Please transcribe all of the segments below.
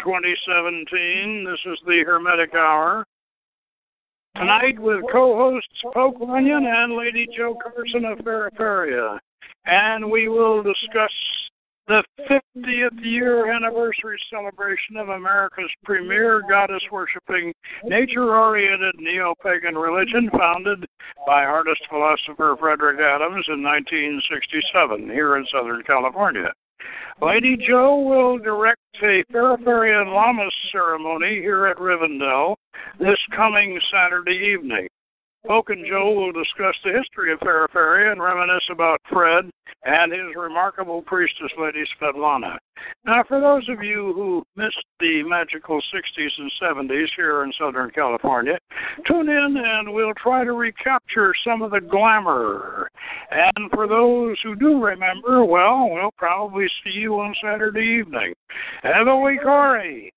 2017. This is the Hermetic Hour. Tonight with co-hosts Poke Runyon and Lady Jo Carson of Feraferia. And we will discuss the 50th year anniversary celebration of America's premier goddess-worshipping, nature-oriented neo-pagan religion founded by artist-philosopher Frederick Adams in 1967 here in Southern California. Lady Jo will direct a Feraferian Lammas ceremony here at Rivendell this coming Saturday evening. Poke and Jo will discuss the history of Feraferia and reminisce about Fred and his remarkable priestess, Lady Svetlana. Now, for those of you who missed the magical 60s and 70s here in Southern California, tune in and we'll try to recapture some of the glamour. And for those who do remember, well, we'll probably see you on Saturday evening. Evoe Corey.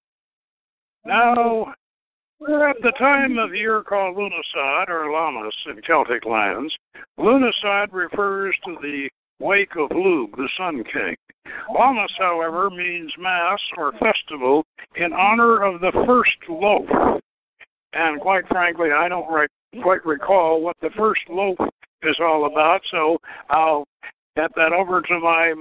Now, we're at the time of year called Lughnasadh, or Lammas, in Celtic lands. Lughnasadh refers to the wake of Lugh, the Sun King. Lammas, however, means mass or festival in honor of the first loaf. And quite frankly, I don't quite recall what the first loaf is all about, so I'll get that over to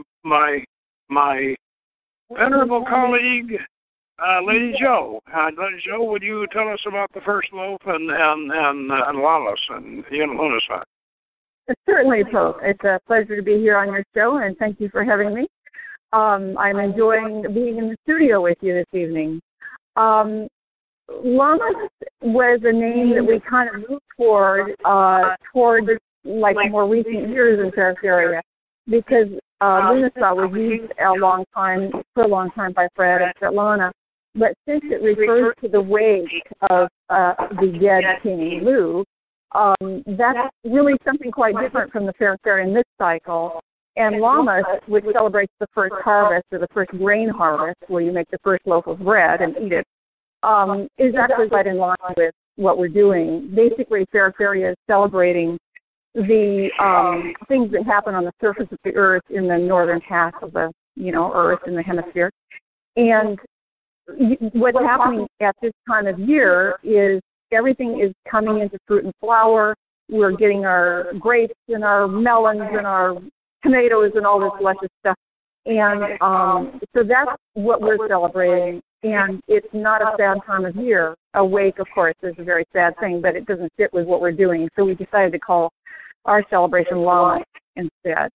my venerable colleague, Lady Jo. Lady Jo, would you tell us about the first loaf and Lammas and Lughnasadh? Certainly, Pope. It's a pleasure to be here on your show, and thank you for having me. I'm enjoying being in the studio with you this evening. Lammas was a name that we kind of moved toward like more recent years in Feraferia, because Lughnasadh was used for a long time by Fred and Svetlana. But since it refers to the wake of the dead King Lugh, that's really something quite different from the Feraferian myth cycle. And Lammas, which celebrates the first harvest or the first grain harvest, where you make the first loaf of bread and eat it, is actually right in line with what we're doing. Basically, Feraferia is celebrating the things that happen on the surface of the earth in the northern half of the earth in the hemisphere. And what's happening at this time of year is everything is coming into fruit and flower. We're getting our grapes and our melons and our tomatoes and all this luscious stuff. And so that's what we're celebrating. And it's not a sad time of year. A wake, of course, is a very sad thing, but it doesn't fit with what we're doing. So we decided to call our celebration Lammas instead.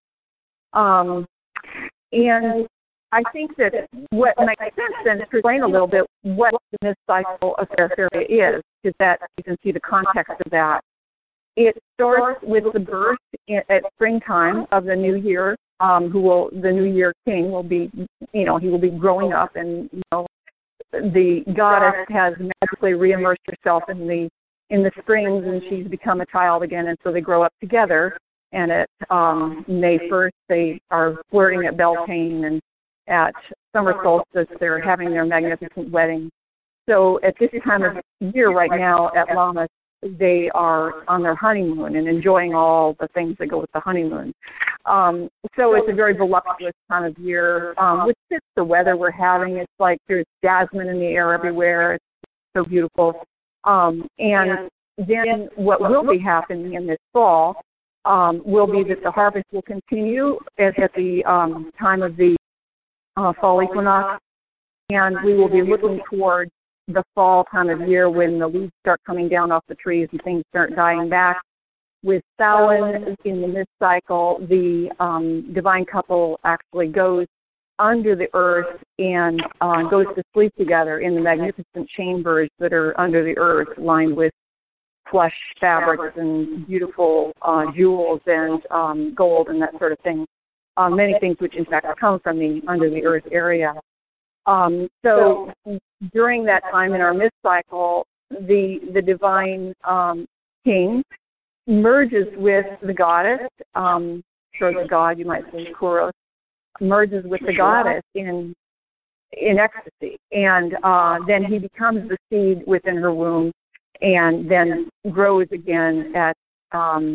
And I think that what makes sense then is to explain a little bit what the myth cycle of Feraferia is, because that you can see the context of that. It starts with the birth at springtime of the new year. The new year king will be, he will be growing up, and the goddess has magically reimmersed herself in the springs, and she's become a child again, and so they grow up together. And at May 1st, they are flirting at Beltane, and at summer solstice, they're having their magnificent wedding. So at this time of year right now at Lammas, they are on their honeymoon and enjoying all the things that go with the honeymoon. So it's a very voluptuous time of year, which fits the weather we're having. It's like there's jasmine in the air everywhere. It's so beautiful. And then what will be happening in this fall will be that the harvest will continue at the time of the fall equinox, and we will be looking toward the fall time of year when the leaves start coming down off the trees and things start dying back. With Samhain in the myth cycle, the divine couple actually goes under the earth and goes to sleep together in the magnificent chambers that are under the earth, lined with plush fabrics and beautiful jewels and gold and that sort of thing. Many things which in fact come from the under the earth area. So during that time in our myth cycle, the divine king merges with the goddess, or the god, you might say, Kuros, merges with the goddess in ecstasy, and then he becomes the seed within her womb, and then grows again at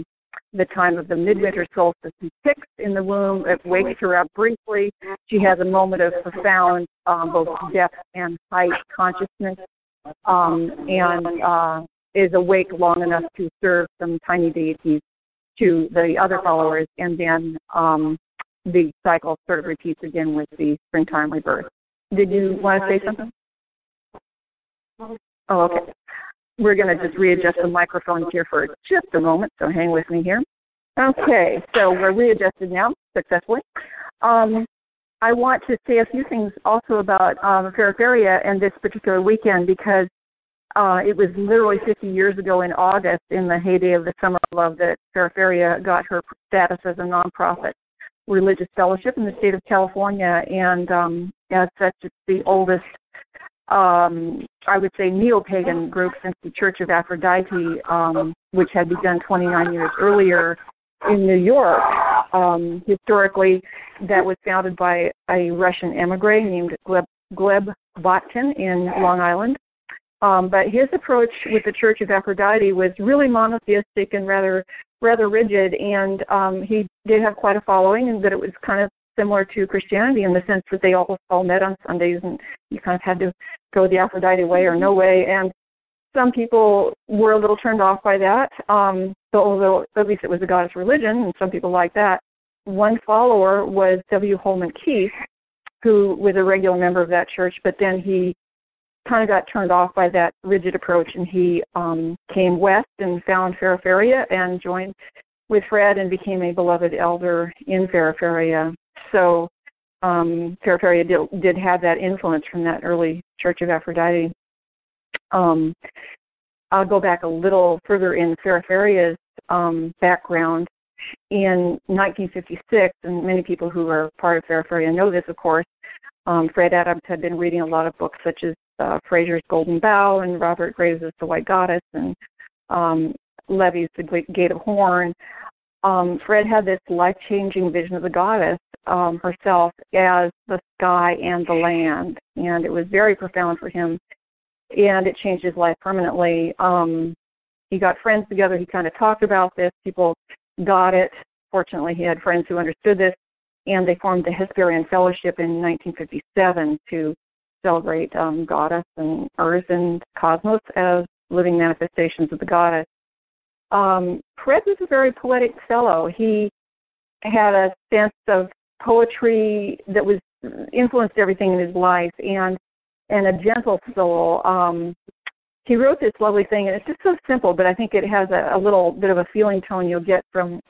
the time of the midwinter solstice and ticks in the womb. It wakes her up briefly. She has a moment of profound both depth and height consciousness, and is awake long enough to serve some tiny deities to the other followers, and then the cycle sort of repeats again with the springtime rebirth. Did you want to say something? Oh, okay. We're going to just readjust the microphones here for just a moment, so hang with me here. Okay, so we're readjusted now successfully. I want to say a few things also about Feraferia and this particular weekend, because it was literally 50 years ago in August, in the heyday of the Summer of Love, that Feraferia got her status as a nonprofit religious fellowship in the state of California, and as such, it's the oldest, I would say, neo-pagan group since the Church of Aphrodite, which had begun 29 years earlier in New York. Historically, that was founded by a Russian emigre named Gleb Botkin in Long Island. But his approach with the Church of Aphrodite was really monotheistic and rather rigid, and he did have quite a following, and that it was kind of similar to Christianity in the sense that they all met on Sundays, and you kind of had to go the Aphrodite way or no way. And some people were a little turned off by that, so although at least it was a goddess religion, and some people liked that. One follower was W. Holman Keith, who was a regular member of that church, but then he kind of got turned off by that rigid approach, and he came west and found Feraferia and joined with Fred and became a beloved elder in Feraferia. So Feraferia did have that influence from that early Church of Aphrodite. I'll go back a little further in Feraferia's background. In 1956, and many people who are part of Feraferia know this, of course, Fred Adams had been reading a lot of books such as Fraser's Golden Bough and Robert Graves' The White Goddess and Levy's The Gate of Horn. Fred had this life-changing vision of the goddess herself as the sky and the land, and it was very profound for him, and it changed his life permanently. He got friends together. He kind of talked about this. People got it. Fortunately, he had friends who understood this, and they formed the Hesperian Fellowship in 1957 to celebrate Goddess and Earth and Cosmos as living manifestations of the Goddess. Fred was a very poetic fellow. He had a sense of poetry that was influenced everything in his life, and a gentle soul. He wrote this lovely thing, and it's just so simple, but I think it has a little bit of a feeling tone you'll get from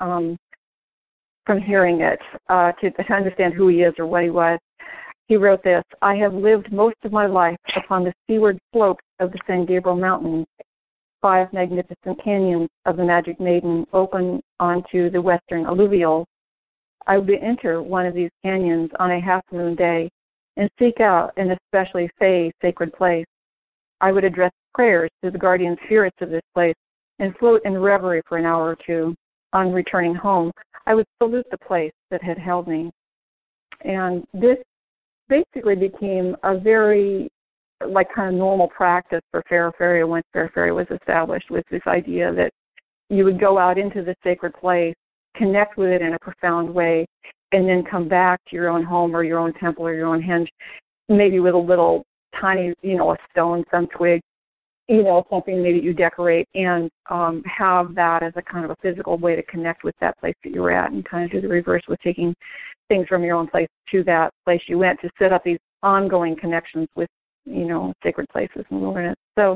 hearing it to understand who he is or what he was. He wrote this: "I have lived most of my life upon the seaward slopes of the San Gabriel Mountains. 5 magnificent canyons of the Magic Maiden open onto the western alluvials. I would enter one of these canyons on a half-moon day and seek out an especially fey sacred place. I would address prayers to the guardian spirits of this place and float in reverie for an hour or two. On returning home, I would salute the place that had held me." And this basically became a very kind of normal practice for Feraferia once Feraferia was established, with this idea that you would go out into the sacred place, connect with it in a profound way, and then come back to your own home or your own temple or your own henge, maybe with a little tiny, a stone, some twig, something maybe you decorate, and have that as a kind of a physical way to connect with that place that you were at, and kind of do the reverse with taking things from your own place to that place you went, to set up these ongoing connections with, sacred places in the wilderness. So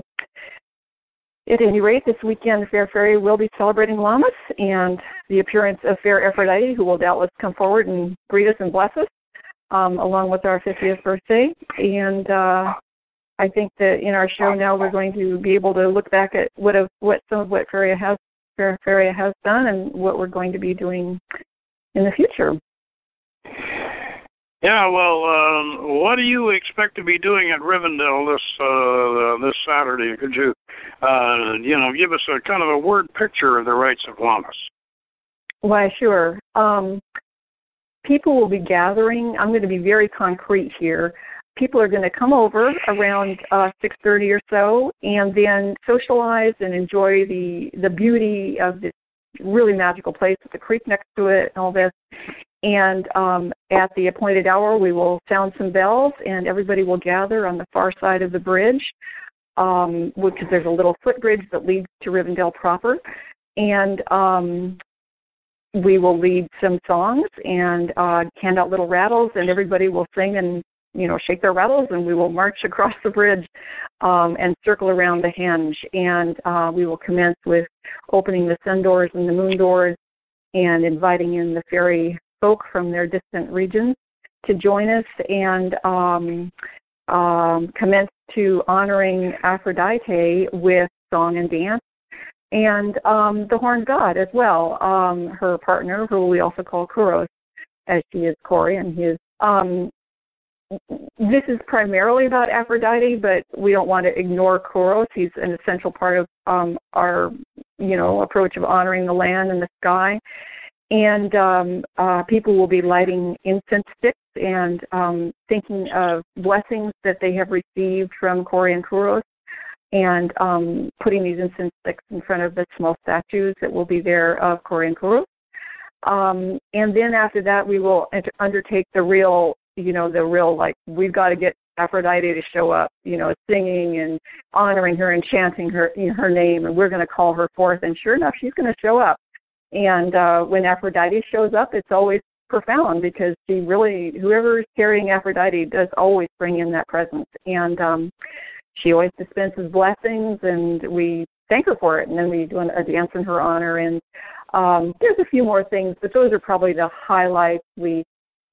at any rate, this weekend, Feraferia will be celebrating Lammas and the appearance of Fair Aphrodite, who will doubtless come forward and greet us and bless us, along with our 50th birthday. And I think that in our show now we're going to be able to look back at some of what Feraferia has done and what we're going to be doing in the future. Yeah, well, what do you expect to be doing at Rivendell this Saturday? Could you, give us a kind of a word picture of the rites of Lammas? Why, sure. People will be gathering. I'm going to be very concrete here. People are going to come over around 6:30 or so, and then socialize and enjoy the beauty of this really magical place with a creek next to it and all this. And at the appointed hour, we will sound some bells, and everybody will gather on the far side of the bridge, because there's a little footbridge that leads to Rivendell proper. And we will lead some songs and hand out little rattles, and everybody will sing and, shake their rattles, and we will march across the bridge and circle around the henge. And we will commence with opening the sun doors and the moon doors and inviting in the fairy folk from their distant regions to join us, and commence to honoring Aphrodite with song and dance, and the horned god as well, her partner, who we also call Kuros, as she is Kori, and his. This is primarily about Aphrodite, but we don't want to ignore Kuros. He's an essential part of our, approach of honoring the land and the sky. And people will be lighting incense sticks and thinking of blessings that they have received from Kori and Kuros, and putting these incense sticks in front of the small statues that will be there of Kori and Kuros. And then after that, we will undertake the real, we've got to get Aphrodite to show up, singing and honoring her and chanting her name, and we're going to call her forth. And sure enough, she's going to show up. And when Aphrodite shows up, it's always profound, because she really, whoever is carrying Aphrodite does always bring in that presence. And she always dispenses blessings, and we thank her for it. And then we do a dance in her honor. And there's a few more things, but those are probably the highlights. We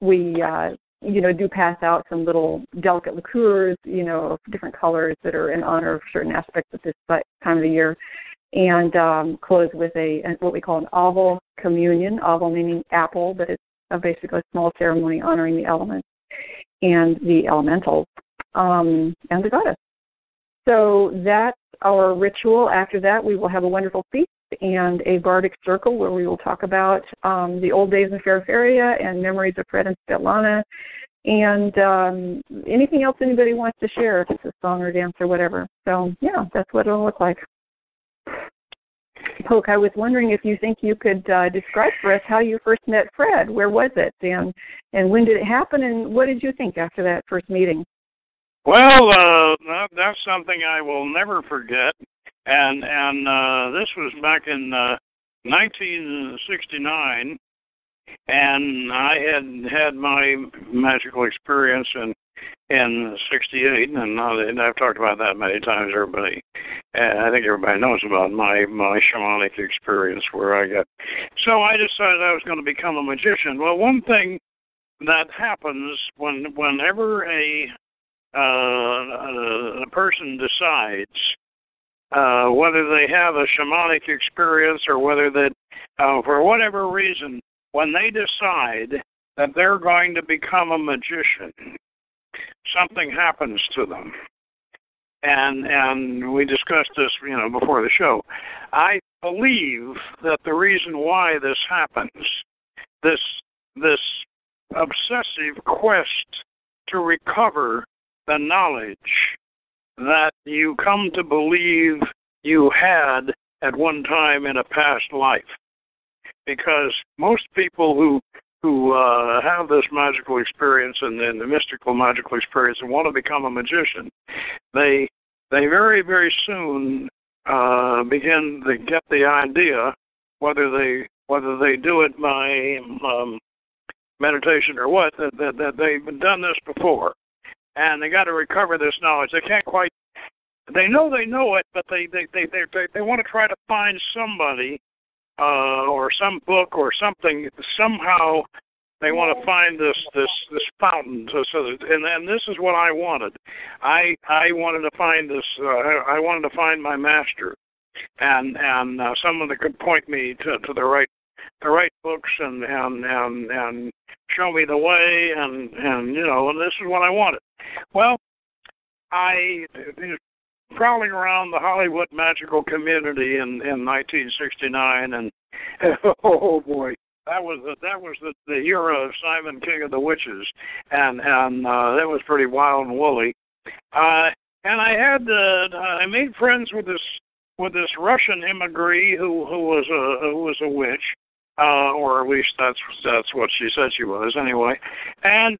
do pass out some little delicate liqueurs, of different colors that are in honor of certain aspects of this time of the year. And close with what we call an oval communion, oval meaning apple, but it's basically a small ceremony honoring the elements and the elementals and the goddess. So that's our ritual. After that, we will have a wonderful feast and a bardic circle where we will talk about the old days in Feraferia and memories of Fred and Svetlana, and anything else anybody wants to share, if it's a song or dance or whatever. So, yeah, that's what it'll look like. Poke, I was wondering if you think you could describe for us how you first met Fred. Where was it, and when did it happen, and what did you think after that first meeting? Well, that's something I will never forget, and this was back in 1969, and I had my magical experience in '68, and I've talked about that many times. I think everybody knows about my shamanic experience where I got. So I decided I was going to become a magician. Well, one thing that happens whenever a person decides whether they have a shamanic experience or whether that, for whatever reason, when they decide that they're going to become a magician, something happens to them. And we discussed this, before the show. I believe that the reason why this happens, this obsessive quest to recover the knowledge that you come to believe you had at one time in a past life. Because most people who have this magical experience and the mystical magical experience and want to become a magician, they very, very soon begin to get the idea, whether they do it by meditation or what, that they've done this before, and they got to recover this knowledge. They can't quite. They know it, but they want to try to find somebody or some book or something. Somehow they want to find this fountain. So and this is what I wanted. I wanted to find this. I wanted to find my master, and someone that could point me to the right books and show me the way, and this is what I wanted. Well, I prowling around the Hollywood magical community in 1969, and oh boy, that was the era of Simon King of the Witches, and that was pretty wild and woolly. And I made friends with this with this Russian immigrant who was a witch, or at least that's what she said she was anyway. And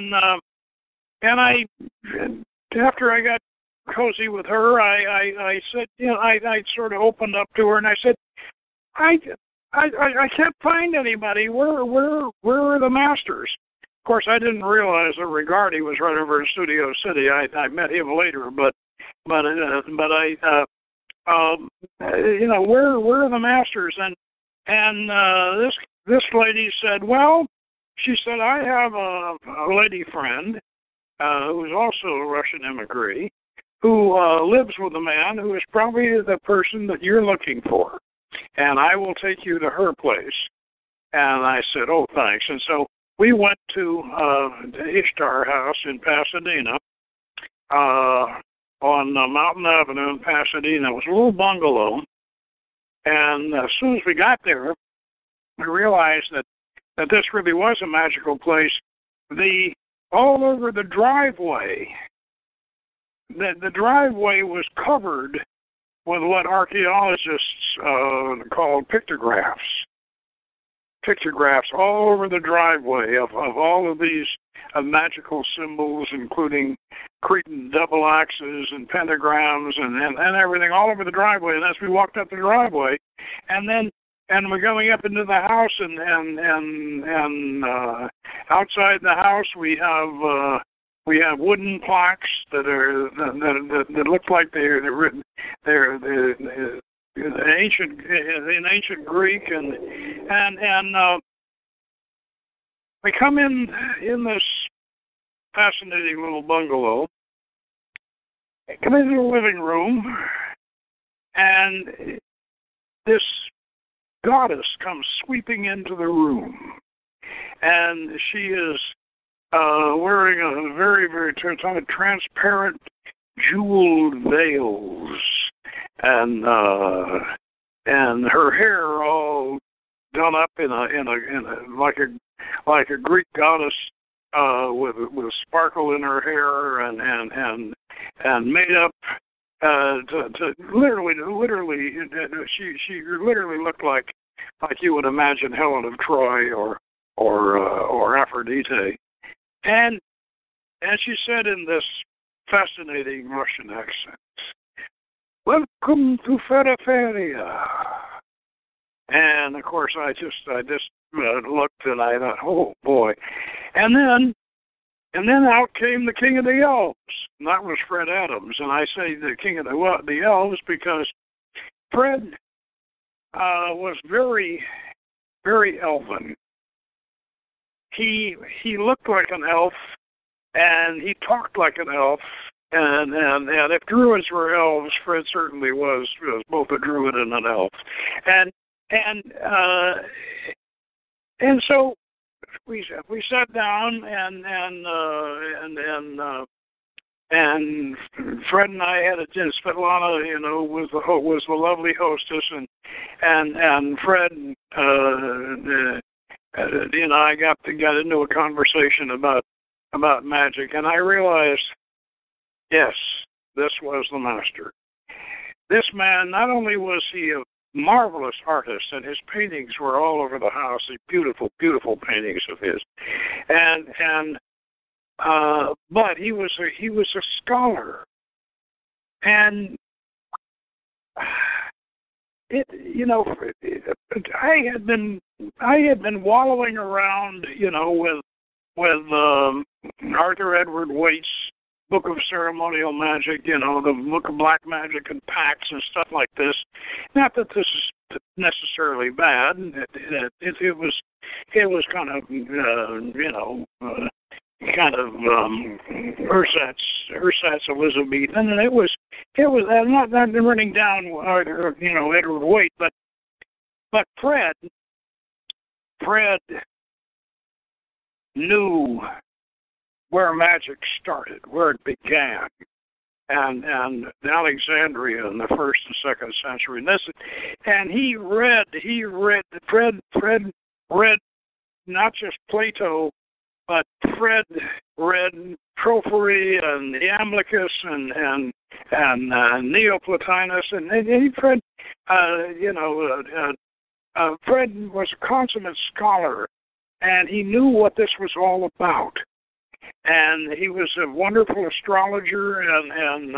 I, after I got cozy with her, I said, I sort of opened up to her and I said, I can't find anybody. Where are the masters? Of course, I didn't realize that Rigardi was right over in Studio City. I met him later, but where are the masters? And this lady said, well, she said, I have a lady friend who's also a Russian immigrant who lives with a man who is probably the person that you're looking for, and I will take you to her place. And I said, oh, thanks. And so we went to the Ishtar House in Pasadena, on Mountain Avenue in Pasadena. It was a little bungalow. And as soon as we got there, we realized that this really was a magical place. All over the driveway, the driveway was covered with what archaeologists call pictographs. Pictographs all over the driveway of all of these magical symbols, including Cretan double axes and pentagrams and everything all over the driveway. And as we walked up the driveway, and we're going up into the house, and outside the house we have wooden plaques that look like they're in ancient Greek, and we come in this fascinating little bungalow, come into the living room, and this goddess comes sweeping into the room, and she is wearing a very, very transparent jeweled veils, and her hair all done up in a like a Greek goddess with sparkle in her hair and made up to literally she literally looked like you would imagine Helen of Troy or Aphrodite, and she said in this fascinating Russian accent, "Welcome to Periferia." And of course, I just looked and I thought, oh boy, and then out came the King of the Elves, and that was Fred Adams. And I say the King of the Elves because Fred was very, very elven. He looked like an elf, and he talked like an elf. And if druids were elves, Fred certainly was both a druid and an elf. And so we sat down, and Fred and I had Svetlana, was the lovely hostess, and Fred and I got into a conversation about magic, and I realized, yes, this was the master. This man, not only was he a marvelous artist, and his paintings were all over the house, these beautiful, beautiful paintings of his, but he was a scholar, and I had been wallowing around, with Arthur Edward Waite's Book of Ceremonial Magic, the Book of Black Magic and Pacts and stuff like this. Not that this is necessarily bad. It was kind of ersatz Elizabethan, and it was not running down Edward Waite, but Fred knew where magic started, where it began, and Alexandria in the 1st and 2nd century. And Fred read not just Plato, but Fred read Porphyry and Iamblichus and Neoplatinus, and Fred, Fred was a consummate scholar, and he knew what this was all about. And he was a wonderful astrologer, and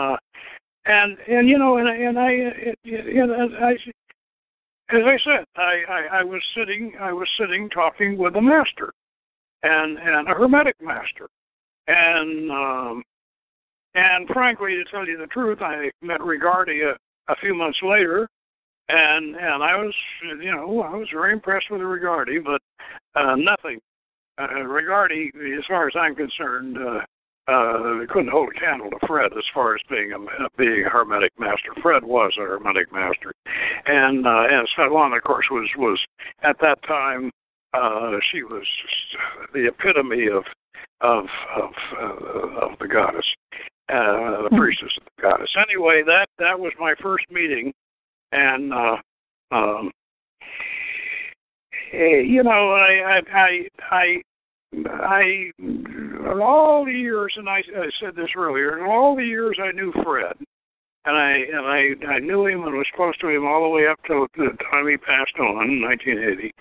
as I said, I was sitting talking with a master, and a Hermetic master, and frankly, to tell you the truth, I met Rigardi a few months later, and I was very impressed with Rigardi, but nothing. Rigardi, as far as I'm concerned, couldn't hold a candle to Fred as far as being a Hermetic master. Fred was a Hermetic master, and Svetlana, of course, was at that time she was the epitome of the goddess, the priestess of the goddess. Anyway, that was my first meeting, and I in all the years, and I said this earlier, in all the years I knew Fred, and I knew him and was close to him all the way up to the time he passed on in 1980.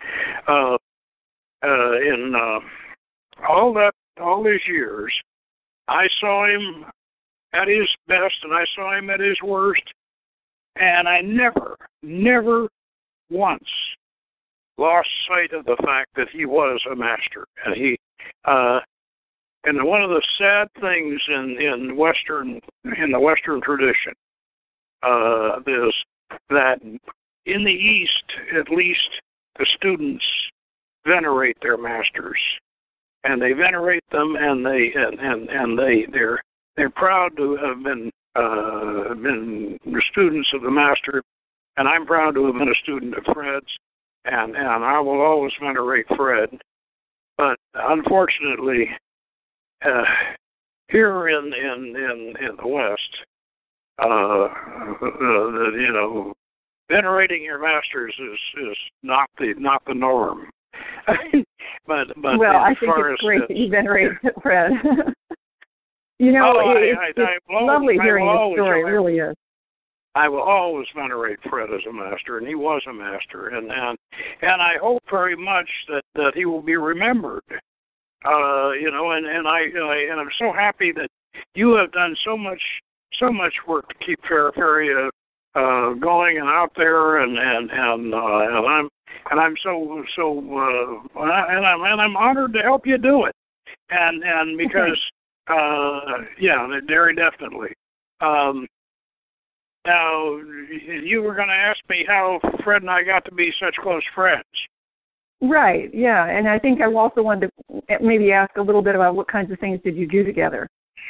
In all these years, I saw him at his best, and I saw him at his worst, and I never once lost sight of the fact that he was a master. And he, and one of the sad things in the Western tradition is that in the East, at least, the students venerate their masters, and they venerate them, and they're proud to have been the students of the master, and I'm proud to have been a student of Fred's. And I will always venerate Fred, but unfortunately, here in the West, venerating your masters is not the norm. but well, I think it's great that you venerate Fred. It's lovely hearing the story. It really is. I will always venerate Fred as a master, and he was a master, and I hope very much that he will be remembered. And I'm so happy that you have done so much work to keep Periferia going and out there, and I'm I'm honored to help you do it, and because very definitely. Now, you were going to ask me how Fred and I got to be such close friends. Right, yeah. And I think I also wanted to maybe ask a little bit about what kinds of things did you do together?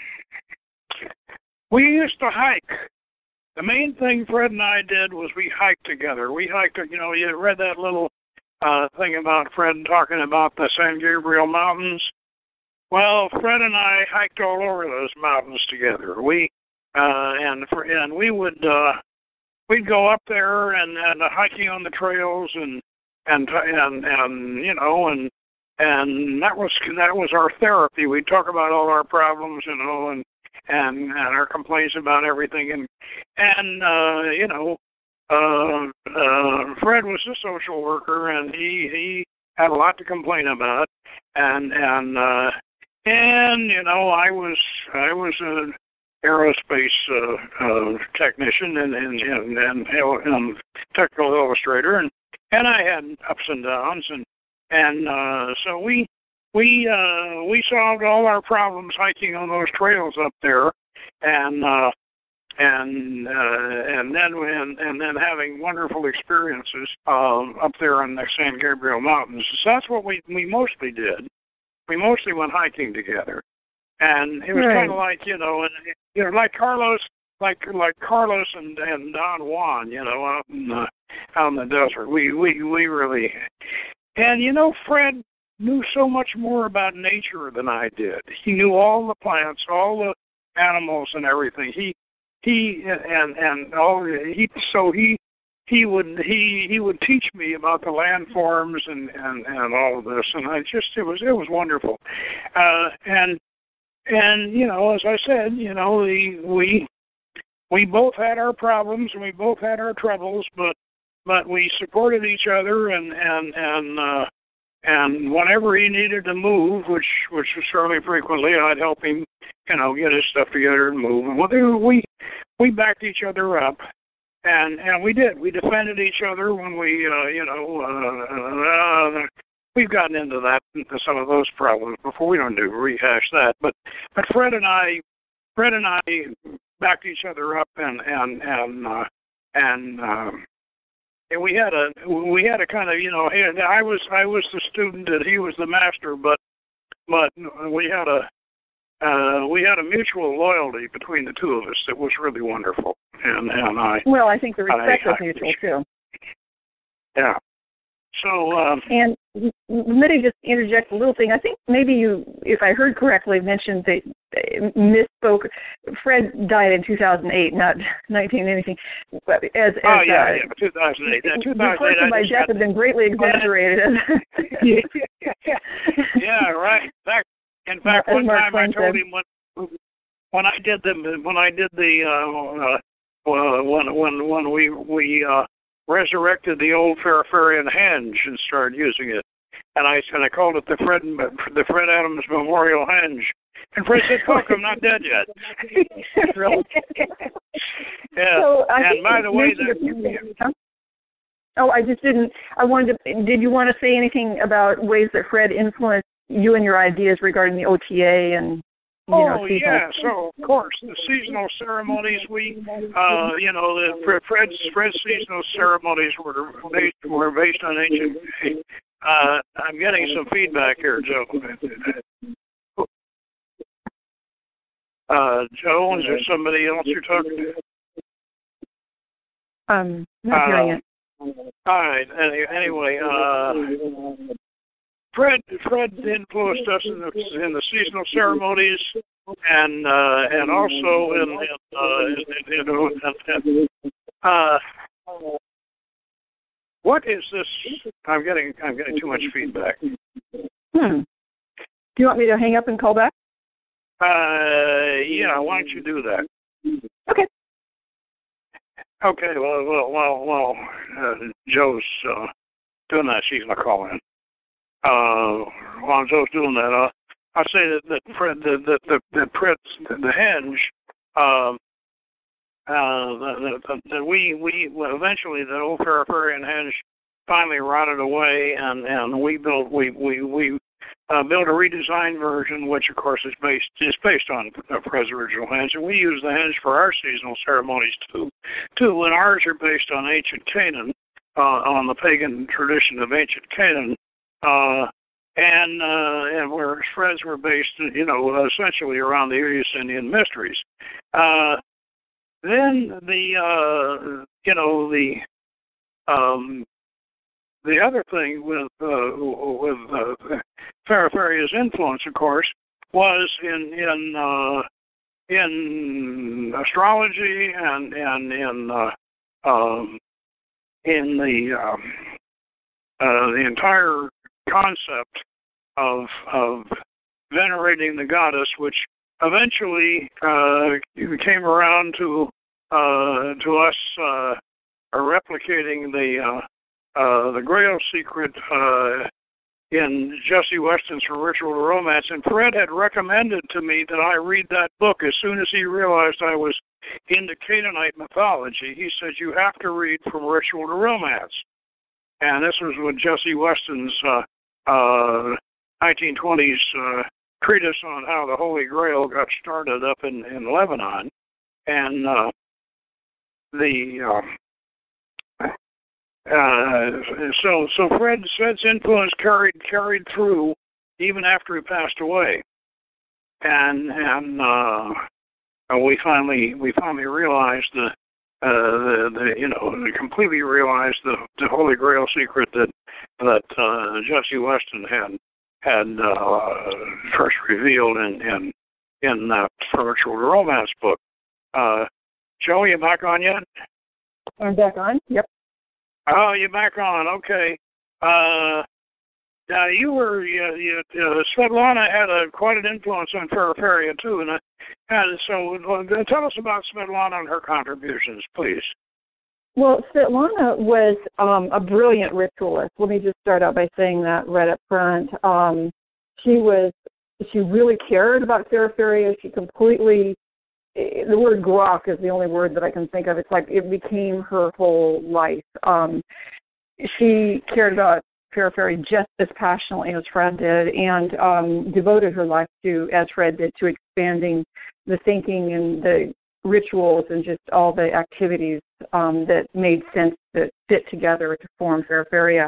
We used to hike. The main thing Fred and I did was we hiked together. We hiked, you read that little thing about Fred talking about the San Gabriel Mountains. Well, Fred and I hiked all over those mountains together. And we would we'd go up there and hiking on the trails and that was our therapy. We'd talk about all our problems, and our complaints about everything, and Fred was a social worker, and he had a lot to complain about, and I was an aerospace technician and technical illustrator, and I had ups and downs, and so we solved all our problems hiking on those trails up there, and then having wonderful experiences up there in the San Gabriel Mountains. So that's what we mostly did. We mostly went hiking together. And it was kind of like, like Carlos and Don Juan, out in the desert. We really, and Fred knew so much more about nature than I did. He knew all the plants, all the animals, and everything. He would teach me about the landforms and all of this, and it was wonderful, and. And as I said, we both had our problems and we both had our troubles, but we supported each other, and whenever he needed to move, which was fairly frequently, I'd help him, get his stuff together and move. And we backed each other up, and we did. We defended each other when we, we've gotten into some of those problems before. We don't rehash that, but Fred and I backed each other up, and we had a kind of, I was the student and he was the master, but we had a mutual loyalty between the two of us that was really wonderful, and I think the respect was mutual too. Yeah. So. And let me just interject a little thing. I think maybe you, if I heard correctly, mentioned that misspoke. Fred died in 2008, not 19 anything. But 2008. Yeah, 2008. The reports of my death have been greatly exaggerated. Yeah, right. In fact, one time I told him when I did when we resurrected the old Farafarian henge and started using it, and I called it the Fred Adams Memorial Henge. And Fred said, "Fuck, I'm not dead yet." Really? Yeah. So and by the way, I just didn't. I wanted to. Did you want to say anything about ways that Fred influenced you and your ideas regarding the OTA and? Yeah. So of course the seasonal ceremonies. Fred's seasonal ceremonies were based on ancient. I'm getting some feedback here, Joe. Joe, is there somebody else you're talking to? Not hearing it. All right. Anyway, Fred influenced us in the seasonal ceremonies, and also what is this? I'm getting too much feedback. Do you want me to hang up and call back? Yeah. Why don't you do that? Okay. Okay. Well. Joe's doing that. She's gonna call in. While Joe's doing that, I'll say that Fred, the henge, that we eventually the old Farafarian henge finally rotted away, and we built a redesigned version, which of course is based on Fred's original henge, and we use the henge for our seasonal ceremonies too. And ours are based on ancient Canaan, on the pagan tradition of ancient Canaan. And where Fred's were based, essentially around the Urias Indian mysteries. Then the other thing with Farafaria's influence, of course, was in astrology and in the entire concept of venerating the goddess, which eventually came around to us replicating the Grail secret in Jesse Weston's From Ritual to Romance. And Fred had recommended to me that I read that book as soon as he realized I was into Canaanite mythology. He said, "You have to read From Ritual to Romance." And this was with Jesse Weston's 1920s treatise on how the Holy Grail got started up in Lebanon. And so Fred's influence carried through even after he passed away. And we finally realized completely realized the Holy Grail secret that Jesse Weston had first revealed in that Spiritual Romance book. Joe, you back on yet? I'm back on. Yep. Oh, you're back on. Okay. Svetlana had quite an influence on Feraferia too, and so tell us about Svetlana and her contributions, please. Well, Svetlana was a brilliant ritualist. Let me just start out by saying that right up front. She really cared about Feraferia. She completely, the word grok is the only word that I can think of. It's like it became her whole life. She cared about Feraferia just as passionately as Fred did, and devoted her life to, as Fred did, to expanding the thinking and the rituals and just all the activities that made sense that fit together to form Feraferia.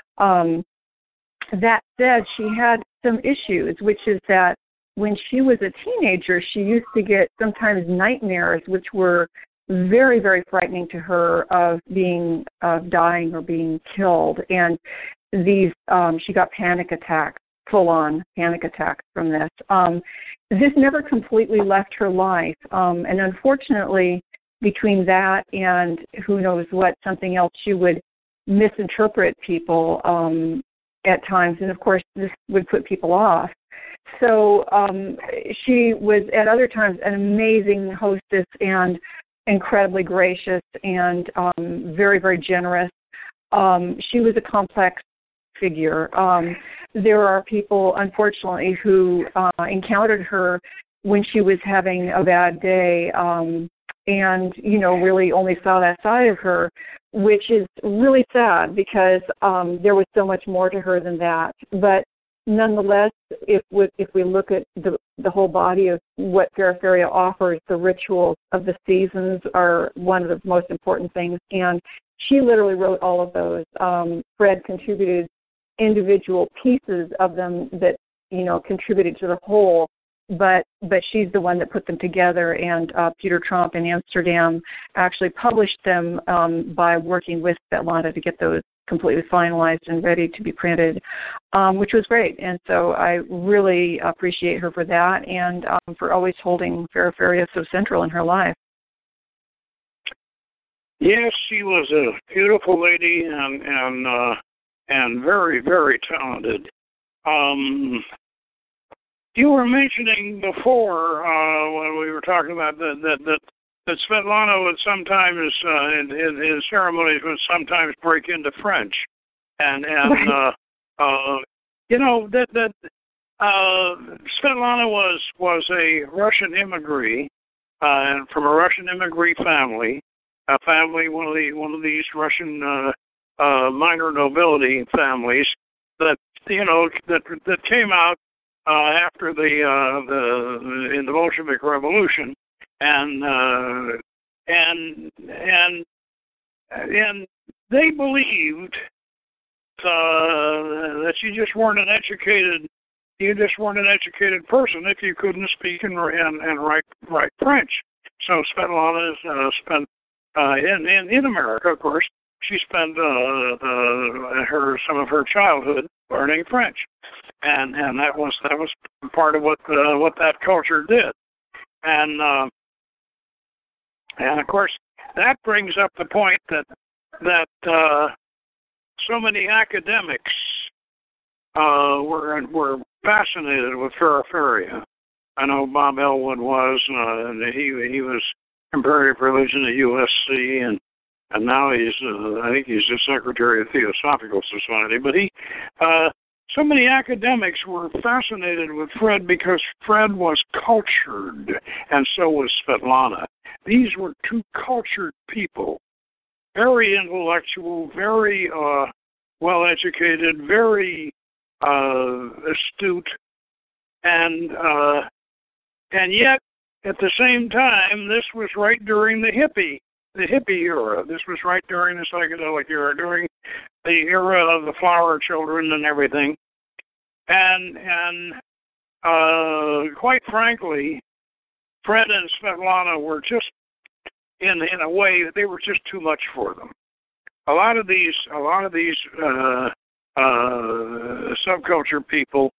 That said, she had some issues, which is that when she was a teenager, she used to get sometimes nightmares, which were very, very frightening to her, of dying or being killed. And these, she got panic attacks, full-on panic attacks from this. This never completely left her life. And unfortunately, between that and who knows what, something else, she would misinterpret people at times. And, of course, this would put people off. So she was, at other times, an amazing hostess and incredibly gracious and very, very generous. She was a complex figure. There are people, unfortunately, who encountered her when she was having a bad day and, really only saw that side of her, which is really sad because there was so much more to her than that. But nonetheless, if we look at the whole body of what Feraferia offers, the rituals of the seasons are one of the most important things, and she literally wrote all of those. Fred contributed individual pieces of them that contributed to the whole, but she's the one that put them together, and Peter Tromp in Amsterdam actually published them by working with Svetlana to get those completely finalized and ready to be printed, which was great. And so I really appreciate her for that and for always holding Feraferia so central in her life. Yes, she was a beautiful lady and very, very talented. You were mentioning before when we were talking about that Svetlana would sometimes in ceremonies would sometimes break into French, and Svetlana was a Russian immigrant and from a Russian immigrant family. A family, one of these Russian minor nobility families that came out after in the Bolshevik Revolution, and they believed that you just weren't an educated person if you couldn't speak and write French. So Svetlana spent. In America, of course, she spent some of her childhood learning French, and that was part of what that culture did, and of course that brings up the point that so many academics were fascinated with Feraferia. I know Bob Elwood was, and he was comparative religion at USC, and now I think he's the secretary of Theosophical Society. But so many academics were fascinated with Fred because Fred was cultured, and so was Svetlana. These were two cultured people, very intellectual, very well-educated, very astute, and yet, at the same time, this was right during the hippie era. This was right during the psychedelic era, during the era of the flower children and everything. And quite frankly, Fred and Svetlana were just, in a way, they were just too much for them. A lot of these subculture people,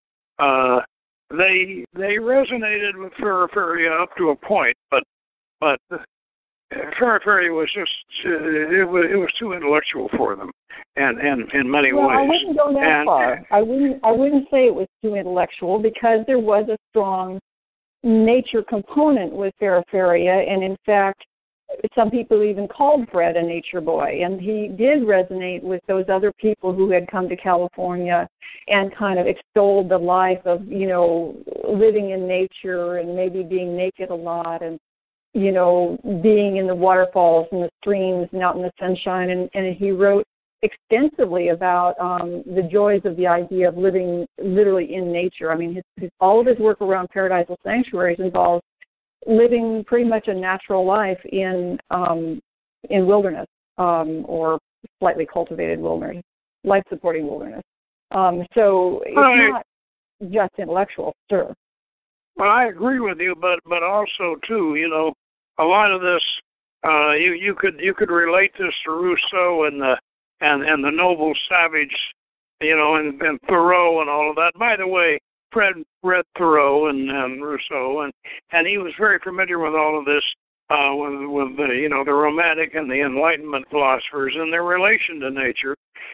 they resonated with Feraferia up to a point, but Fairy was just it was too intellectual for them, and in many ways. I wouldn't go that far. I wouldn't say it was too intellectual, because there was a strong nature component with Fairy, and in fact, some people even called Fred a nature boy, and he did resonate with those other people who had come to California and kind of extolled the life of, living in nature and maybe being naked a lot and, being in the waterfalls and the streams and out in the sunshine. And he wrote extensively about the joys of the idea of living literally in nature. I mean, all of his work around paradisal sanctuaries involves living pretty much a natural life in wilderness, or slightly cultivated wilderness, life-supporting wilderness. So it's not just intellectual, sure. Well, I agree with you, but also too, a lot of this, you could relate this to Rousseau and the noble savage, and Thoreau and all of that. By the way, Fred read Thoreau and Rousseau, and he was very familiar with all of this, with the the Romantic and the Enlightenment philosophers and their relation to nature,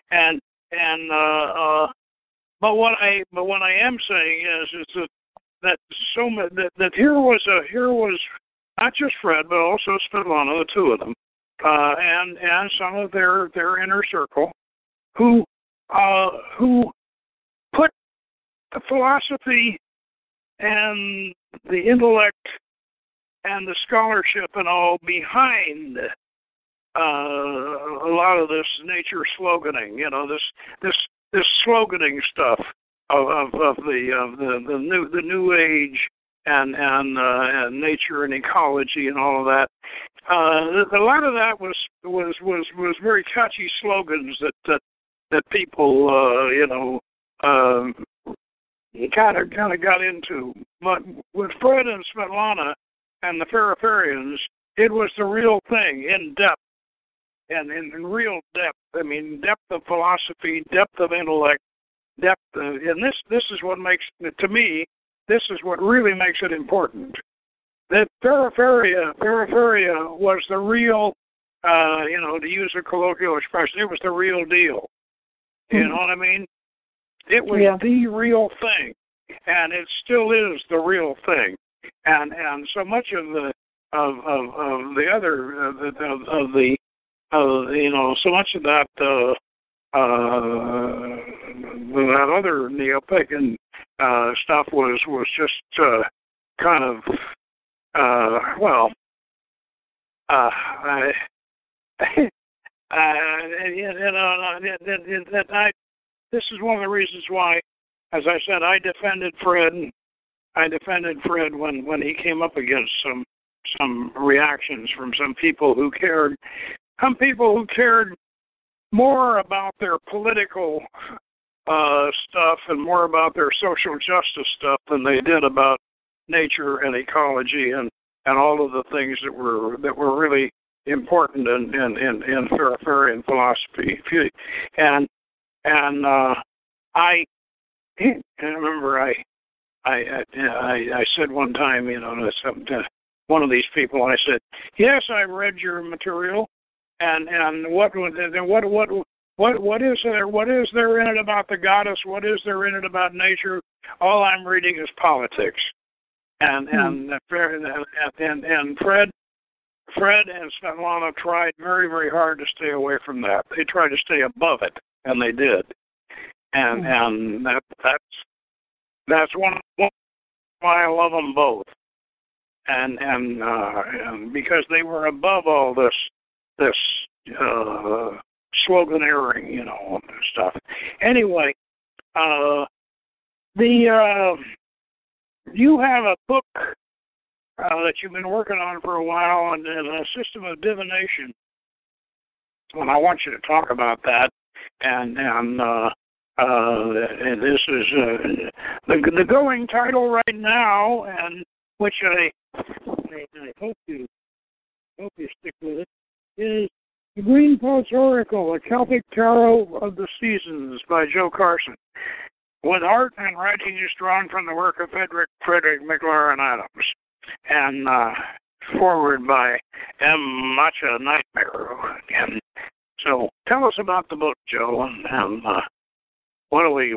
but what I am saying is that here was not just Fred, but also Svetlana, the two of them, and some of their inner circle, who put the philosophy and the intellect and the scholarship and all behind a lot of this nature sloganing, this sloganing stuff of the new age and nature and ecology and all of that. A lot of that was very catchy slogans that people kind of got into. But with Fred and Svetlana and the Farafarians, it was the real thing, in depth, and in real depth. I mean, depth of philosophy, depth of intellect, depth of, and this is what makes, to me, this is what really makes it important. That Farafaria was the real, to use a colloquial expression, it was the real deal. You know what I mean? It was the real thing, and it still is the real thing. And so much of the so much of that that other neo-pagan stuff was just kind of this is one of the reasons why, as I said, I defended Fred when he came up against some reactions from some people who cared more about their political stuff and more about their social justice stuff than they did about nature and ecology and all of the things that were really important in Farafarian philosophy. And I remember I said one time, to one of these people, I said, "Yes, I read your material, and what is there? What is there in it about the goddess? What is there in it about nature? All I'm reading is politics." And Fred and Svetlana tried very, very hard to stay away from that. They tried to stay above it, and they did. And that's one why I love them both. And because they were above all this sloganeering, and stuff. Anyway, you have a book that you've been working on for a while on a system of divination, and I want you to talk about that. And this is the going title right now, and which I hope you stick with it, is The Green Poet's Oracle, A Celtic Tarot of the Seasons by Joe Carson, with art and writing is drawn from the work of Frederick McLaren Adams. And forward by M. Matcha Nightmare again. So tell us about the book, Joe, and what do we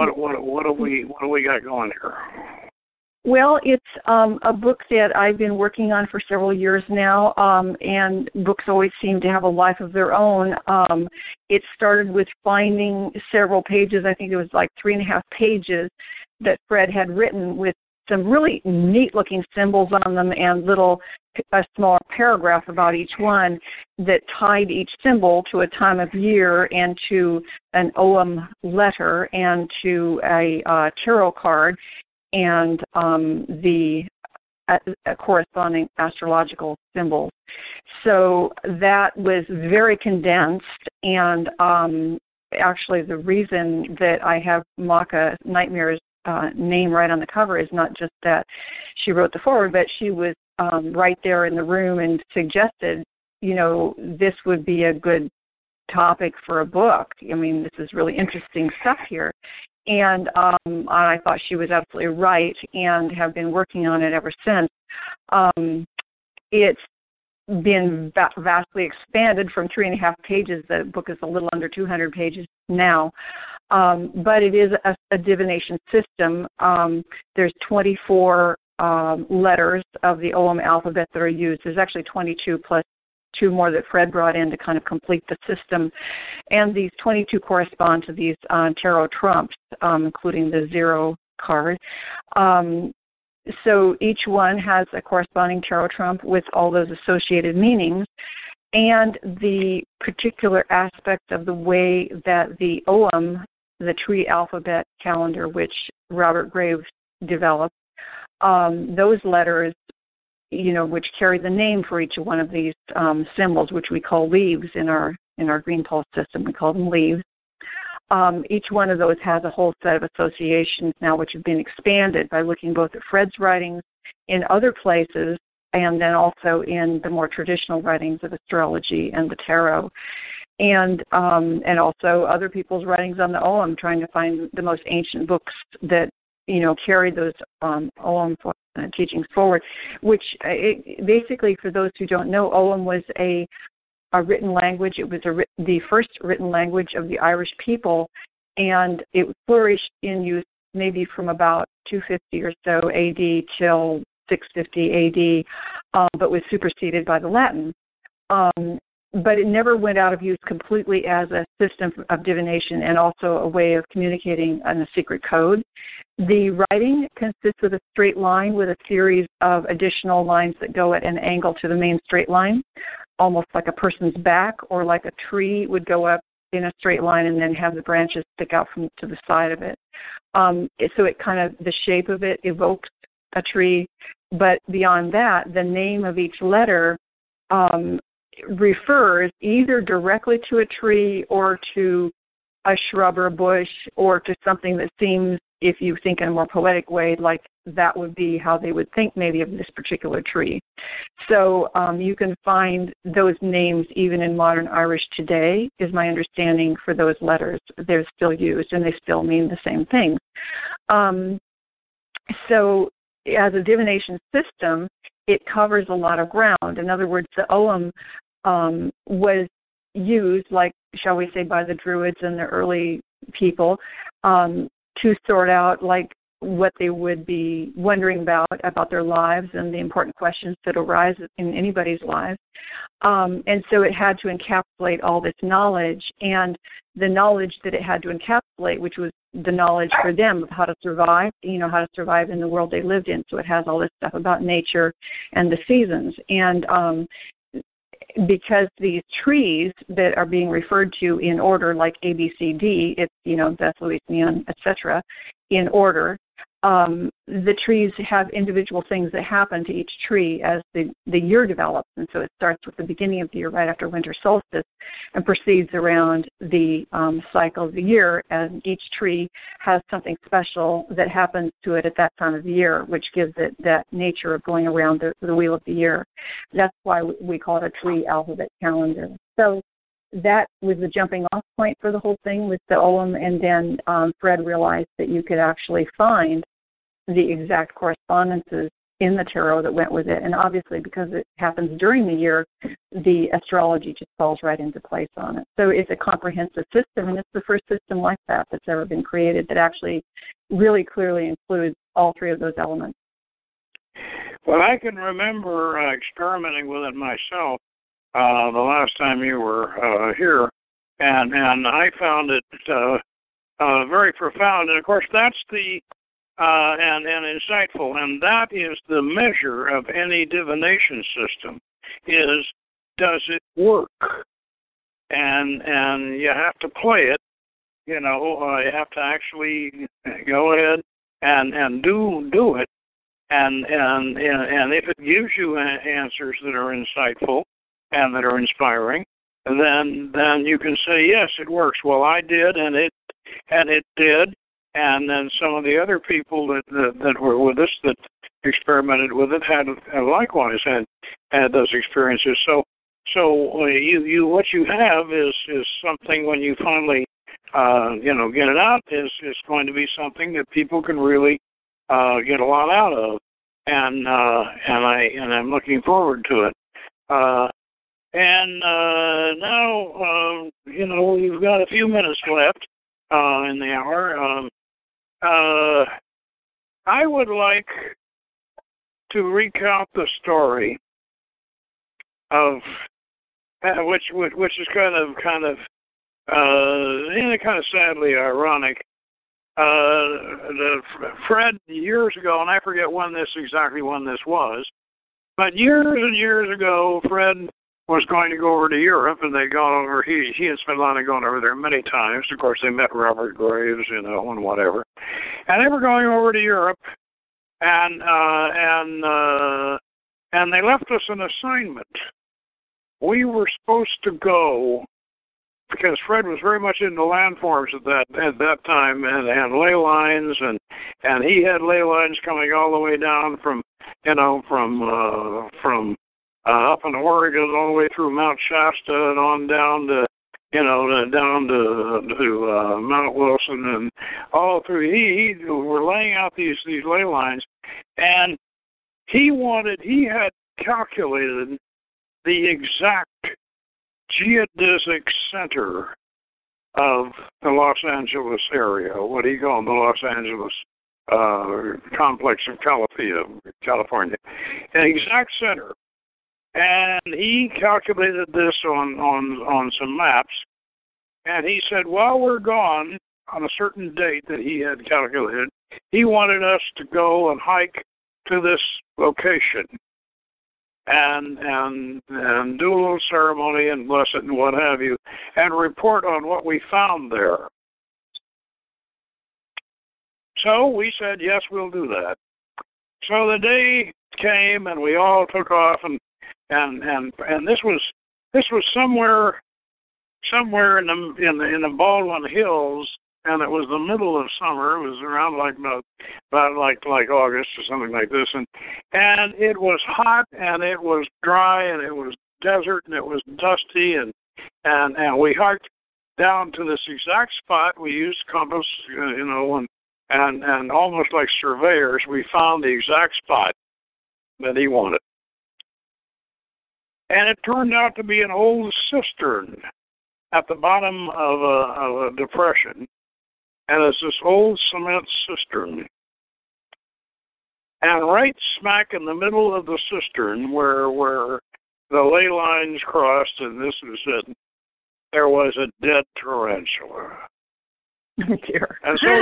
got going here? Well, it's a book that I've been working on for several years now, and books always seem to have a life of their own. It started with finding several pages, I think it was like 3.5 pages, that Fred had written with some really neat-looking symbols on them and a small paragraph about each one that tied each symbol to a time of year and to an Ogham letter and to a tarot card and the corresponding astrological symbols. So that was very condensed, and actually the reason that I have Matcha Nightmare's name right on the cover is not just that she wrote the foreword, but she was right there in the room and suggested, this would be a good topic for a book. I mean, this is really interesting stuff here. And I thought she was absolutely right and have been working on it ever since. It's been vastly expanded from 3.5 pages. The book is a little under 200 pages now. But it is a divination system. There's 24 letters of the Ogham alphabet that are used. There's actually 22 plus 2 more that Fred brought in to kind of complete the system. And these 22 correspond to these tarot trumps, including the 0 card. So each one has a corresponding tarot trump with all those associated meanings. And the particular aspect of the way that the Ogham, the tree alphabet calendar, which Robert Graves developed, those letters, which carry the name for each one of these symbols, which we call leaves in our green pulse system. We call them leaves. Each one of those has a whole set of associations now, which have been expanded by looking both at Fred's writings in other places and then also in the more traditional writings of astrology and the tarot, and also other people's writings on the Ogham, trying to find the most ancient books that carried those Ogham teachings forward. Which basically, for those who don't know, Ogham was a written language. It was the first written language of the Irish people, and it flourished in use maybe from about 250 or so A.D. till 650 A.D., but was superseded by the Latin. But it never went out of use completely as a system of divination and also a way of communicating on a secret code. The writing consists of a straight line with a series of additional lines that go at an angle to the main straight line, almost like a person's back, or like a tree would go up in a straight line and then have the branches stick out to the side of it. So it kind of, the shape of it evokes a tree, but beyond that, the name of each letter refers either directly to a tree or to a shrub or a bush or to something that seems, if you think in a more poetic way, like that would be how they would think maybe of this particular tree. So you can find those names even in modern Irish today, is my understanding, for those letters. They're still used and they still mean the same thing. So as a divination system, it covers a lot of ground. In other words, the Ogham was used, like, shall we say, by the Druids and the early people to sort out, like, what they would be wondering about their lives and the important questions that arise in anybody's lives. And so it had to encapsulate all this knowledge, and the knowledge that it had to encapsulate, which was the knowledge for them of how to survive, how to survive in the world they lived in. So it has all this stuff about nature and the seasons. And because these trees that are being referred to in order, like A, B, C, D, it's, Beth, Louise, Neon, etc., in order, the trees have individual things that happen to each tree as the year develops. And so it starts with the beginning of the year right after winter solstice and proceeds around the cycle of the year. And each tree has something special that happens to it at that time of the year, which gives it that nature of going around the wheel of the year. That's why we call it a tree alphabet calendar. So that was the jumping off point for the whole thing with the Ogham. And then Fred realized that you could actually find the exact correspondences in the tarot that went with it. And obviously, because it happens during the year, the astrology just falls right into place on it. So it's a comprehensive system, and it's the first system like that that's ever been created that actually really clearly includes all three of those elements. Well, I can remember experimenting with it myself the last time you were here, and I found it very profound. And of course, that's the and insightful, and that is the measure of any divination system: is does it work? And you have to play it. You know, you have to actually go ahead and do it. And if it gives you answers that are insightful and that are inspiring, then you can say, yes, it works. Well, I did, and it did. And then some of the other people that were with us that experimented with it had likewise had those experiences. So you what you have is something when you finally get it out is going to be something that people can really get a lot out of, and I'm looking forward to it. Now we've got a few minutes left in the hour. I would like to recount the story of which is kind of sadly ironic. Fred, years ago, and I forget exactly when this was, but years and years ago, Fred was going to go over to Europe, and they'd gone over. He and Svetlana gone over there many times. Of course, they met Robert Graves, and whatever. And they were going over to Europe, and they left us an assignment. We were supposed to go, because Fred was very much into landforms at that time, and ley lines, and he had ley lines coming all the way down from up in Oregon all the way through Mount Shasta and on down to Mount Wilson and all through. He were laying out these ley lines, and he had calculated the exact geodesic center of the Los Angeles area, what he called the Los Angeles complex of California, an exact center. And he calculated this on some maps, and he said, while we're gone on a certain date that he had calculated, he wanted us to go and hike to this location and do a little ceremony and bless it and what have you, and report on what we found there. So we said, yes, we'll do that. So the day came, and we all took off, and this was somewhere in the Baldwin Hills, and it was the middle of summer. It was around about August or something like this, and it was hot, and it was dry, and it was desert, and it was dusty, and we hiked down to this exact spot. We used compass, and almost like surveyors, we found the exact spot that he wanted. And it turned out to be an old cistern at the bottom of a depression. And it's this old cement cistern. And right smack in the middle of the cistern where the ley lines crossed, and this was it, there was a dead tarantula. Dear. And so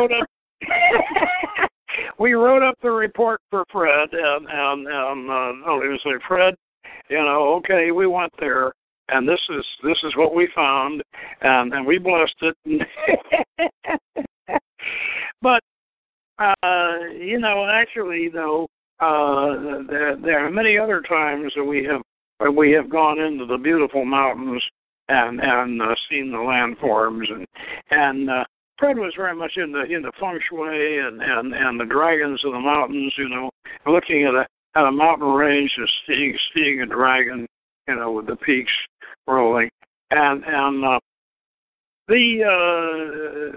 we wrote up the report for Fred, and we would say, Fred, okay, we went there, and this is what we found, and we blessed it. But actually, though, there are many other times that we have gone into the beautiful mountains and seen the landforms, and Fred was very much into feng shui and the dragons of the mountains, looking at a mountain range and seeing a dragon, with the peaks rolling, and he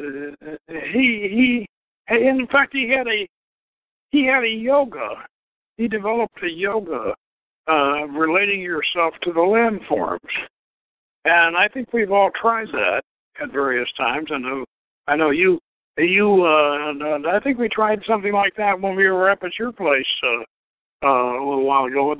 in fact he had a yoga he developed a yoga relating yourself to the landforms. And I think we've all tried that at various times. I know you, and I think we tried something like that when we were up at your place a little while ago.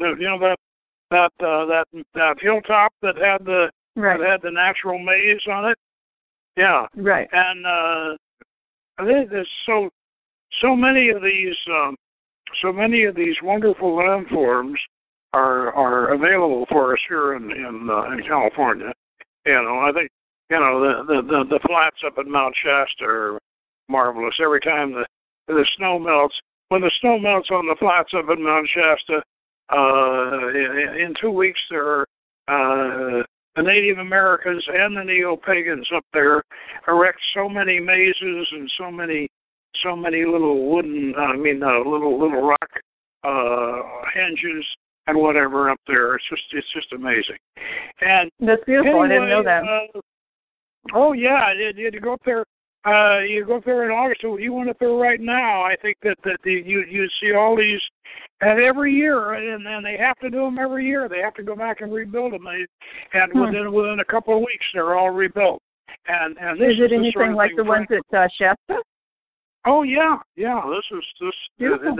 That hilltop that had the right. that had the natural maze on it. Yeah. Right. And there's so many of these wonderful landforms are available for us here in California. I think the flats up at Mount Shasta are marvelous. Every time the snow melts, when the snow melts on the flats up at Mount Shasta, in 2 weeks there are the Native Americans and the neo-pagans up there erect so many mazes and so many little wooden, little rock hinges and whatever up there. It's just amazing. And that's beautiful. Anyway, I didn't know that. Oh yeah, you go up there. You go up there in August. You went up there right now. I think that you see all these, and every year, and then they have to do them every year. They have to go back and rebuild them. And within a couple of weeks, they're all rebuilt. And this is it anything like the ones at Shasta? Oh yeah. This beautiful.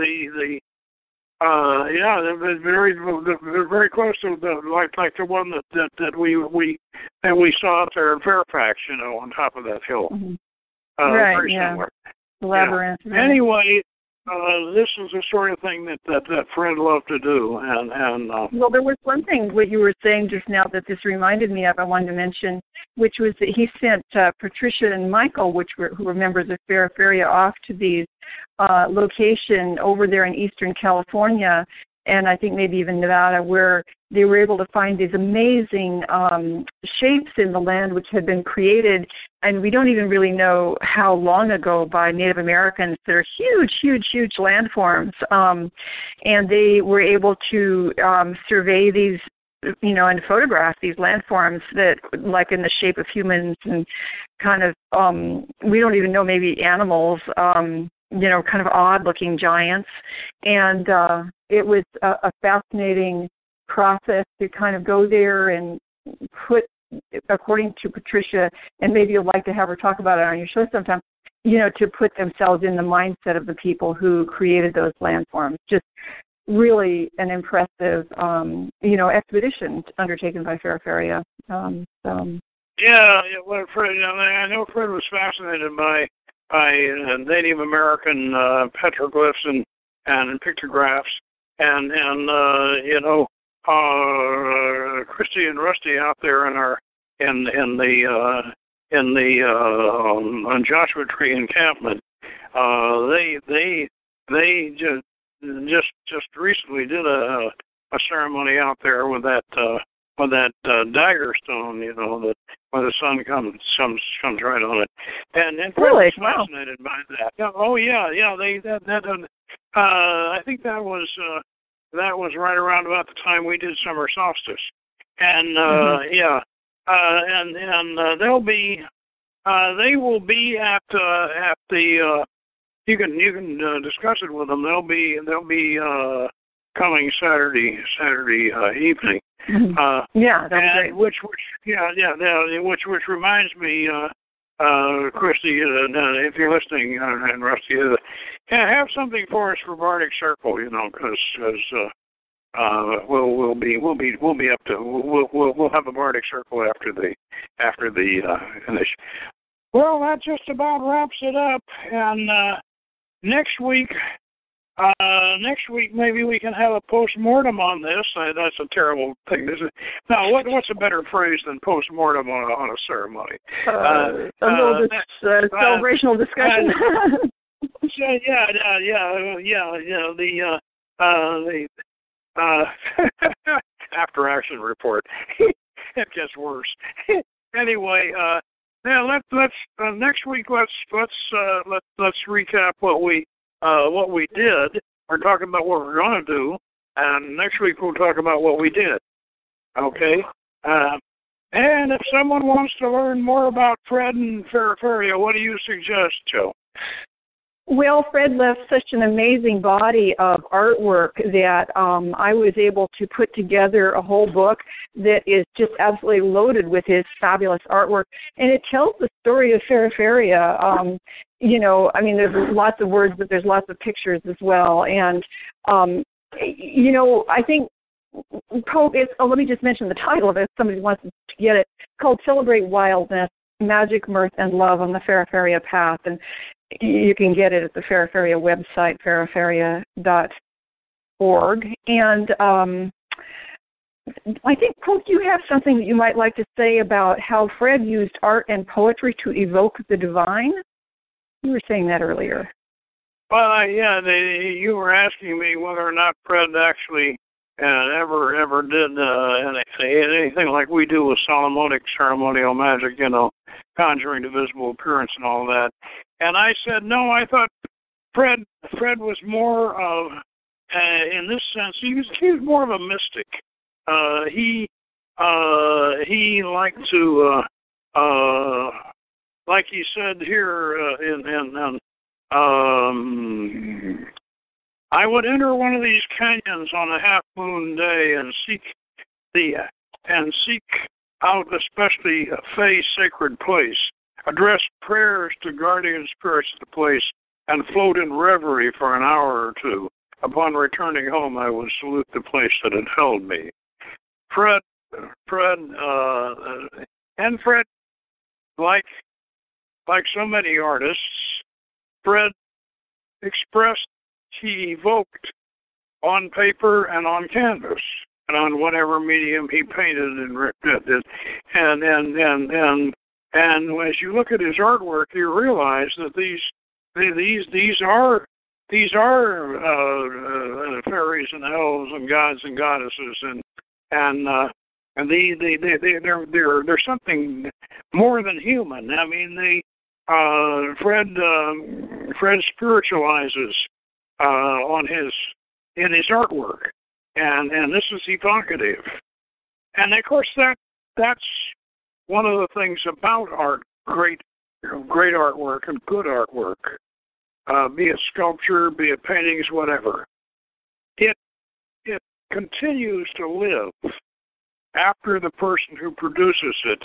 They're very close to like the one that we saw out there in Fairfax, on top of that hill. Mm-hmm. Right, very similar. Labyrinth. Yeah. Anyway, this is the sort of thing that Fred loved to do, and well, there was one thing what you were saying just now that this reminded me of. I wanted to mention, which was that he sent Patricia and Michael, who were members of Feraferia, off to these location over there in Eastern California, and I think maybe even Nevada, where they were able to find these amazing shapes in the land which had been created, and we don't even really know how long ago, by Native Americans. They're huge landforms, and they were able to survey these, and photograph these landforms that, like in the shape of humans and kind of, we don't even know, maybe animals, kind of odd-looking giants. And it was a fascinating process to kind of go there and put, according to Patricia, and maybe you'd like to have her talk about it on your show sometime, to put themselves in the mindset of the people who created those landforms. Just really an impressive, expedition undertaken by Feraferia. Yeah, well, Fred, I know Fred was fascinated by Native American petroglyphs and pictographs, and Christy and Rusty out there on Joshua Tree encampment. They just recently did a ceremony out there with that dagger stone, that when the sun comes right on it, and Fred was fascinated by that. Oh yeah. I think that was right around about the time we did summer solstice, and they will be at the. You can discuss it with them. They'll be coming Saturday evening. That'd be great. Which reminds me, Christy, if you're listening, and Rusty, have something for us for Bardic Circle, because we'll have a Bardic Circle after the finish. Well, that just about wraps it up, and next week maybe we can have a post-mortem on this. That's a terrible thing. Now, what's a better phrase than post-mortem on a ceremony? A little celebrational discussion. The after-action report. It gets worse. Anyway, let's next week. Let's recap what we did. We're talking about what we're going to do, and next week we'll talk about what we did. Okay? And if someone wants to learn more about Fred and Feraferia, what do you suggest, Joe? Well, Fred left such an amazing body of artwork that I was able to put together a whole book that is just absolutely loaded with his fabulous artwork. And it tells the story of Feraferia. You know, I mean, there's lots of words, but there's lots of pictures as well. And, you know, I think let me just mention the title of it if somebody wants to get it. It's called Celebrate Wildness, Magic, Mirth, and Love on the Feraferia Path. And you can get it at the Feraferia website, feraferia.org. And I think, Pope, you have something that you might like to say about how Fred used art and poetry to evoke the divine. You were saying that earlier. Well, you were asking me whether or not Fred actually ever did anything like we do with Solomonic ceremonial magic, you know, conjuring the visible appearance and all that. And I said, no, I thought Fred was more of, in this sense, he was more of a mystic. He liked to, like he said here, I would enter one of these canyons on a half-moon day and seek out especially a Fey sacred place, address prayers to guardian spirits of the place, and float in reverie for an hour or two. Upon returning home, I would salute the place that had held me. Fred, like so many artists, Fred expressed, he evoked on paper and on canvas and on whatever medium he painted and did. And as you look at his artwork, you realize that these are fairies and elves and gods and goddesses and they're something more than human. I mean, Fred spiritualizes in his artwork, and this is evocative. And of course that's one of the things about art, great artwork and good artwork, be it sculpture, be it paintings, whatever. It continues to live after the person who produces it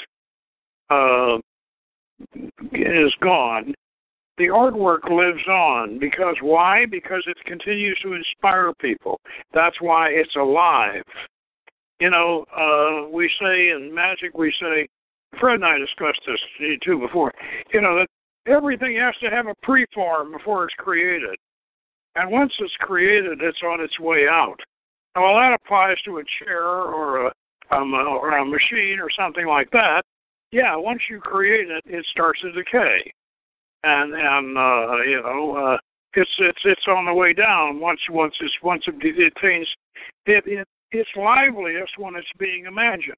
is gone. The artwork lives on. Because why? Because it continues to inspire people. That's why it's alive. You know, we say in magic, Fred and I discussed this too before, you know, that everything has to have a preform before it's created. And once it's created, it's on its way out. Well, that applies to a chair or a machine or something like that. Yeah, once you create it, it starts to decay. And you know, it's on the way down. Once it attains its liveliest when it's being imagined.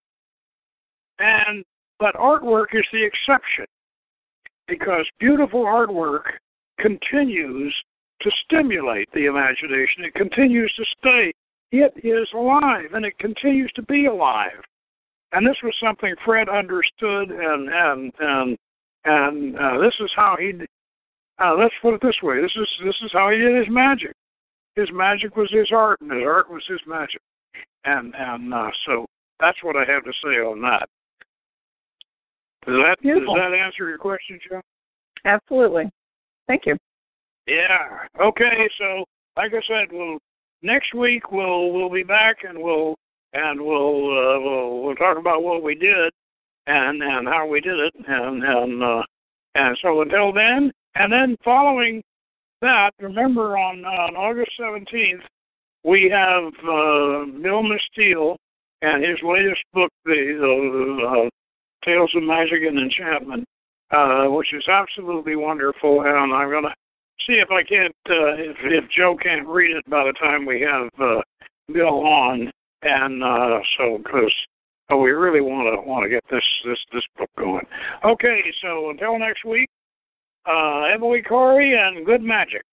But artwork is the exception, because beautiful artwork continues to stimulate the imagination. It continues to stay. It is alive, and it continues to be alive. And this was something Fred understood, and this is how he. Let's put it this way: this is how he did his magic. His magic was his art, and his art was his magic. And so that's what I have to say on that. Does that answer your question, Joe? Absolutely. Thank you. Yeah. Okay. So, like I said, next week we'll be back and we'll talk about what we did and how we did it and so until then, and then following that, remember on August 17th we have Bill Misteel and his latest book, the Tales of Magic and Enchantment, which is absolutely wonderful, and I'm going to see if I can't, if Joe can't read it by the time we have Bill on, and so because we really want to get this book going. Okay, so until next week, Emily Corey and good magic.